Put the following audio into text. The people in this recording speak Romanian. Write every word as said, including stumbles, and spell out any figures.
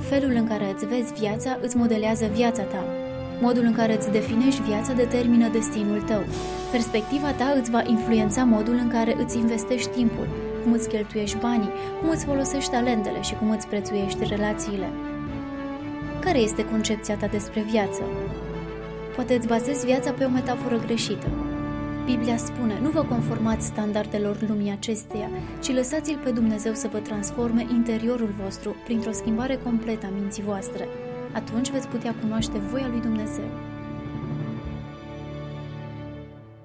felul în care îți vezi viața îți modelează viața ta. Modul în care îți definești viața determină destinul tău. Perspectiva ta îți va influența modul în care îți investești timpul, cum îți cheltuiești banii, cum îți folosești talentele și cum îți prețuiești relațiile. Care este concepția ta despre viață? Poate îți bazezi viața pe o metaforă greșită. Biblia spune, nu vă conformați standardelor lumii acesteia, ci lăsați-L pe Dumnezeu să vă transforme interiorul vostru printr-o schimbare completă a minții voastre. Atunci veți putea cunoaște voia lui Dumnezeu.